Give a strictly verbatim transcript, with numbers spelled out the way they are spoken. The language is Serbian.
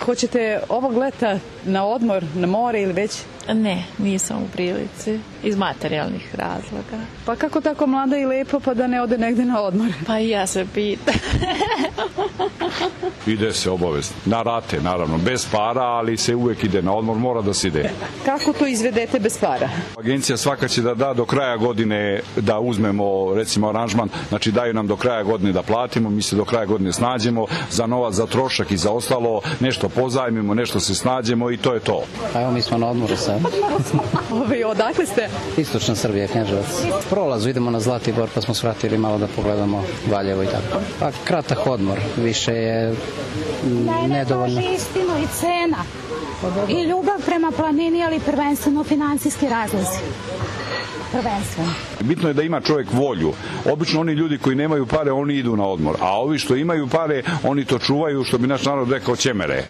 Hoćete ovog leta na odmor, na more ili već? Ne, nisam u prilici. Iz materijalnih razloga. Pa kako tako mlada i lepo pa da ne ode negde na odmor? Pa i ja se pitam. Ide se obavezno. Na rate, naravno. Bez para, ali se uvek ide na odmor. Mora da se ide. Kako to izvedete bez para? Agencija svaka će da da do kraja godine da uzmemo, recimo, aranžman. Znači, daju nam do kraja godine da platimo. Mi se do kraja godine snađemo. Za novac, za trošak i za ostalo. Nešto pozajmimo, nešto se snađemo i to je to. Pa evo, mi smo na odmoru sad. Ove, odakle ste? Istočna Srbija, Knjaževac. Prolazu, idemo na Zlatibor, pa smo svratili malo da pogledamo Valjevo i tako. Pa kratak odmor, više je nedovoljno. Najne istinu i cena. I ljubav prema planini, ali prvenstveno financijski razlozi. Prvenstveno. Bitno je da ima čovjek volju. Obično oni ljudi koji nemaju pare, oni idu na odmor. A ovi što imaju pare, oni to čuvaju, što bi naš narod rekao, ćemere.